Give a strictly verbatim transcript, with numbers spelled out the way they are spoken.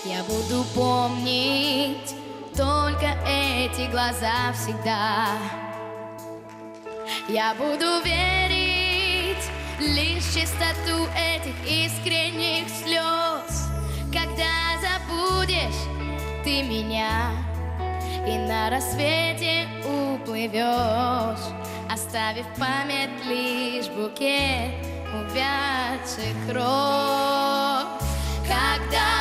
Я буду помнить только эти глаза всегда. Я буду верить лишь в чистоту этих искренних слез, когда забудешь ты меня и на рассвете уплывешь, оставив в память лишь букет увядших роз. Когда